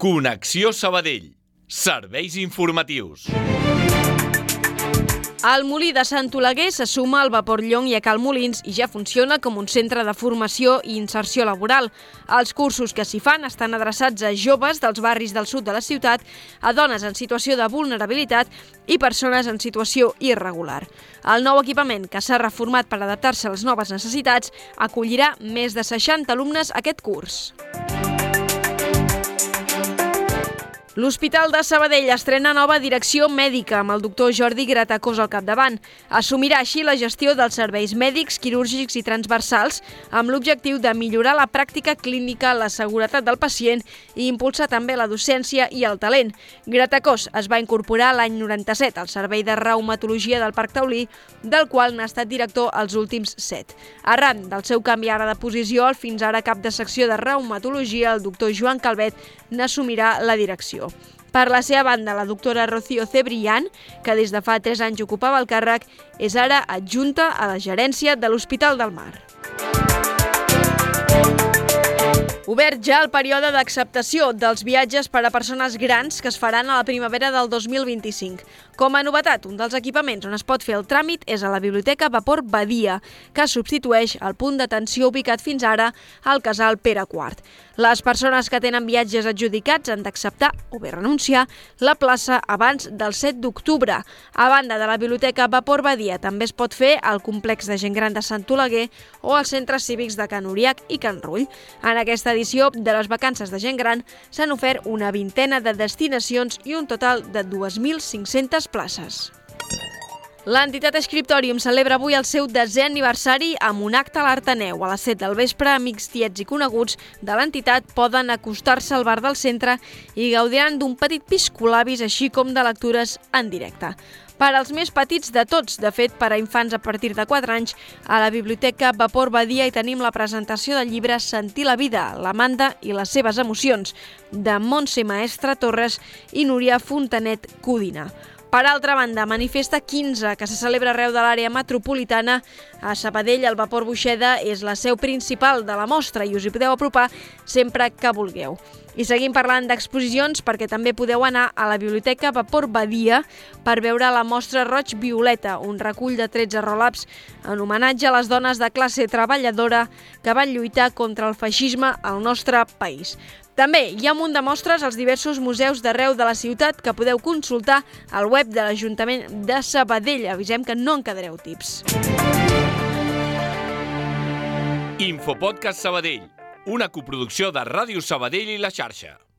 Connexió Sabadell. Serveis informatius. El molí de Sant Oleguer se suma al Vapor Llong i a Cal Molins i ja funciona com un centre de formació i inserció laboral. Els cursos que s'hi fan estan adreçats a joves dels barris del sud de la ciutat, a dones en situació de vulnerabilitat i persones en situació irregular. El nou equipament, que s'ha reformat per adaptar-se a les noves necessitats, acollirà més de 60 alumnes aquest curs. L'Hospital de Sabadell estrena nova direcció mèdica amb el doctor Jordi Gratacós al capdavant. Assumirà així la gestió dels serveis mèdics, quirúrgics i transversals amb l'objectiu de millorar la pràctica clínica, la seguretat del pacient i impulsar també la docència i el talent. Gratacós es va incorporar l'any 97 al Servei de Reumatologia del Parc Taulí, del qual n'ha estat director els últims 7. Arran del seu canvi ara de posició, el fins ara cap de secció de reumatologia, el doctor Joan Calvet, n'assumirà la direcció. Per la seva banda, la doctora Rocío Cebrián, que des de fa 3 anys ocupava el càrrec, és ara adjunta a la gerència de l'Hospital del Mar. Obert ja el període d'acceptació dels viatges per a persones grans que es faran a la primavera del 2025. Com a novetat, un dels equipaments on es pot fer el tràmit és a la Biblioteca Vapor Badia, que substitueix el punt d'atenció ubicat fins ara al casal Pere IV. Les persones que tenen viatges adjudicats han d'acceptar o bé renunciar la plaça abans del 7 d'octubre. A banda de la Biblioteca Vapor Badia, també es pot fer al complex de gent gran de Sant Oleguer o als centres cívics de Can Uriac i Can Rull. En aquesta edició de les vacances de gent gran s'han ofert una vintena de destinacions i un total de 2.500 places. L'entitat Scriptorium celebra avui el seu 10è aniversari amb un acte a l'Arteneu. A les 7 del vespre, amics, tiets i coneguts de l'entitat poden acostar-se al bar del centre i gaudiran d'un petit piscolabis, així com de lectures en directe. Per als més petits de tots, de fet, per a infants a partir de 4 anys, a la Biblioteca Vapor Badia hi tenim la presentació del llibre Sentir la vida, l'Amanda i les seves emocions, de Montse Maestre Torres i Núria Fontanet Codina. Per altra banda, Manifesta 15, que se celebra arreu de l'àrea metropolitana, a Sabadell, el Vapor Buixeda és la seu principal de la mostra i us hi podeu apropar sempre que vulgueu. I seguim parlant d'exposicions perquè també podeu anar a la Biblioteca Vapor Badia per veure la mostra Roig Violeta, un recull de 13 roll-ups en homenatge a les dones de classe treballadora que van lluitar contra el feixisme al nostre país. També hi ha un munt de mostres als diversos museus d'arreu de la ciutat que podeu consultar al web de l'Ajuntament de Sabadell. Avisem que no en quedareu tips. Infopodcast Sabadell, una coproducció de Ràdio Sabadell i La Xarxa.